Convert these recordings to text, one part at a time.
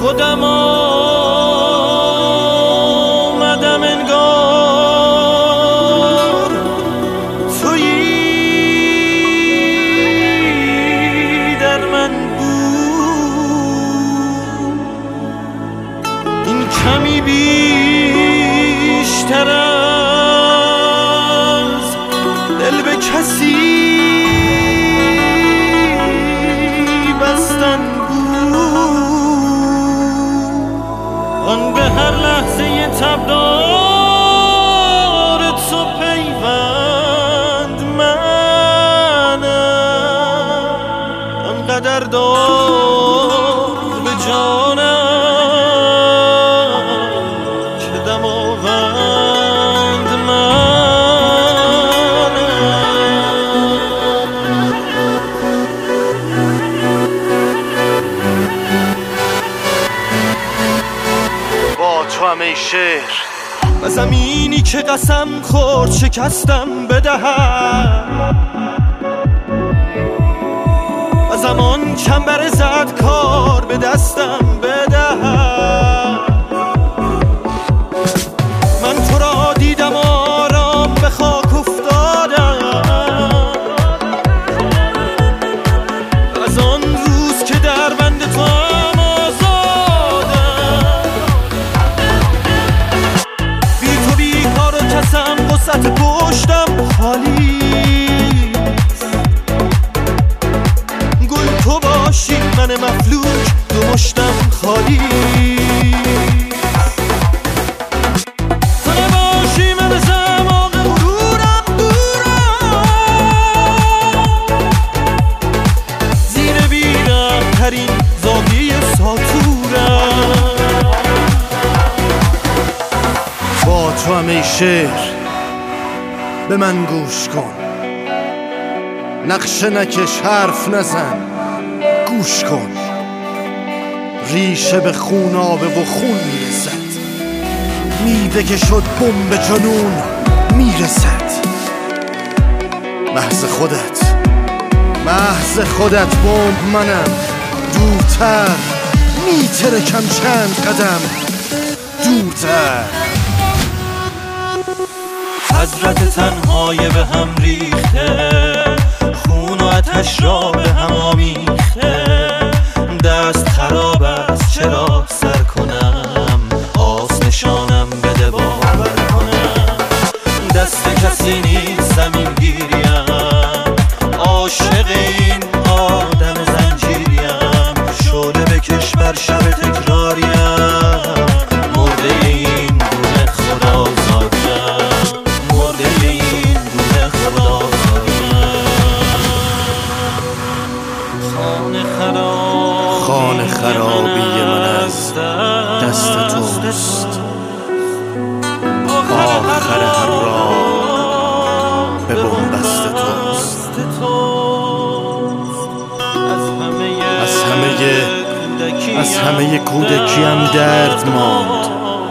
خودم آمدم انگار تویی در من بود. این کمی بیشتر از دل به کسی بستن آن به هر لحظه تبدار تو پیوند منم آنقدر دار به جانم که دماوند منم. با تو همه شهر و زمینی که قسم خورد شکستم بدهم و زمان چنبر زد کار به دستم بدهم. من تو را دیدم آرام به خاک افتادم از آن روز که در بند تو وسط پشتم خالیست. گل تو باشی من مفلوک دو مشتم خالیست. تو نباشی من زمان غرورم دورم زیر بیرم ترین زاویه ساتورم. با تو همه شهر به من گوش کن، نقشه نکش حرف نزن گوش کن. ریشه به خون آبه و خون میرسد، میوه که شد بمب جنون میرسد. محض خودت بمب منم، دورتر میترکم چند قدم دورتر. حضرت تنهای به هم ریخته، خون و آتش را به هم آمیخته. دست خراب است چرا سر کنم، آس نشانم بده باور کنم. دست کسی نیست زمین گیریم، عاشق این آدم زنجیریم. شعله بکش بر شب تکراریم، مرده این گونه خدا زادیم. خانه خرابی من از دست توست، آخر هر راه به بنبست توست. از همه کودکیم درد ماند،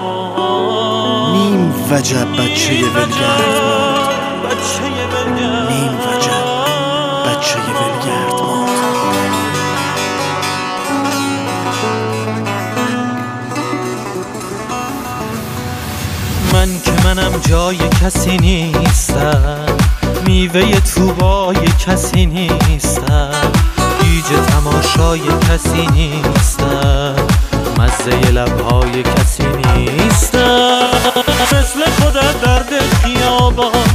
نیم وجب بچه ولگرد ماند. نیم وجب بچه ولگرد ماند. من که منم جای کسی نیستم، میوه توبای کسی نیستم، گیج تماشای کسی نیستم، مزه لبهای کسی نیستم. مثل خودت درد خیابان